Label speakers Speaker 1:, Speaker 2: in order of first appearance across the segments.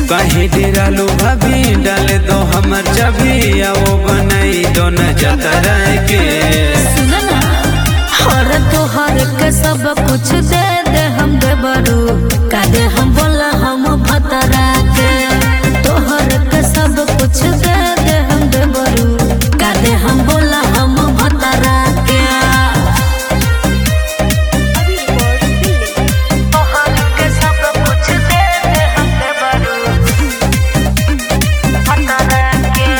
Speaker 1: कहीं डेरालू भाभी डाले दो हमर चाबी आओ बनाई दो न जतरा के
Speaker 2: हर तोहर के सब कुछ दे दे हम देबरू का दे हम बोला हम भतरा के तोहर के सब कुछ दे दे हम देबरू का दे हम बोला हम भतरा के तोहर के सब कुछ दे दे हम देबरू भतरा के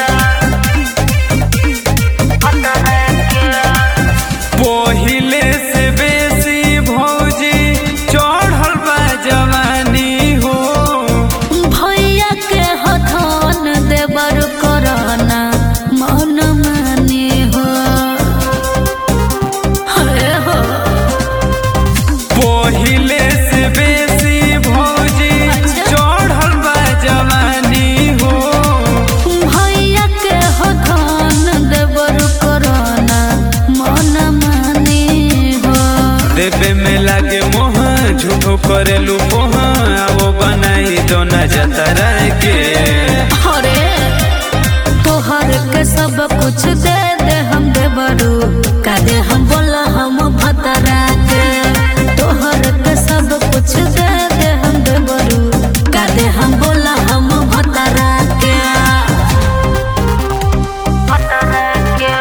Speaker 1: पहिले से बेसी भौजी चढ़ल बा जवानी हो
Speaker 2: भैया के हथन देबर करना मन मानी हो हरे हो
Speaker 1: पहिले से बेसी भौजी चढ़ल बा जवानी हो
Speaker 2: भैया के हथन देबर करना मन मानी हो
Speaker 1: देवे में लागे मोह झूठो करेलू मोह आओ बनाई दो न जतरा के
Speaker 2: हरे तोहर के सब कुछ दे दे हम देबरू का दे हम बोला हम भतरा के तोहर के सब कुछ दे दे हम देबरू का दे हम बोला हम भतरा के भतरा के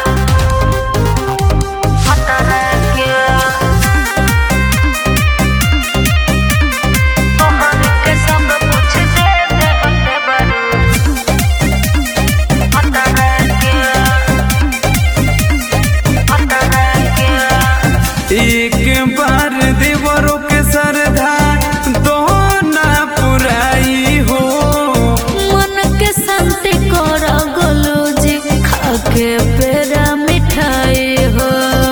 Speaker 2: भतरा के तोहर के सब कुछ दे दे हम देबरू भतरा के भतरा के
Speaker 1: एक बार देवरों के सरधा दो ना पुराई हो
Speaker 2: मन के शांति कर गोलू जी खा के पेड़ा मिठाई हो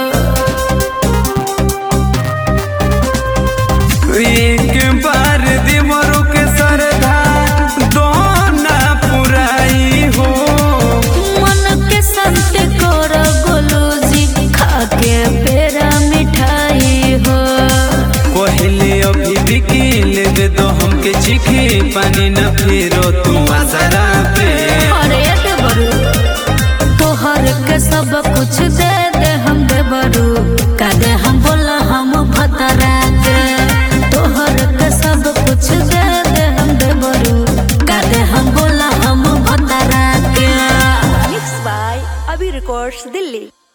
Speaker 1: एक बार देवरों के सरधा दो ना पुराई हो
Speaker 2: मन के शांति कर गोलू जी खा के पेड़ा मिठाई हो
Speaker 1: पहले अभी बिकी लेवे दो हमके चिखी पानी न फिरो तू आसरा पे
Speaker 2: अरे देबरू तोहर के सब कुछ दे दे हम देबरू का दे हम बोला हम भतरा के तोहर के सब कुछ दे दे हम देबरू का दे हम बोला हम भतरा के
Speaker 3: Mixed by Abhi Records, Delhi.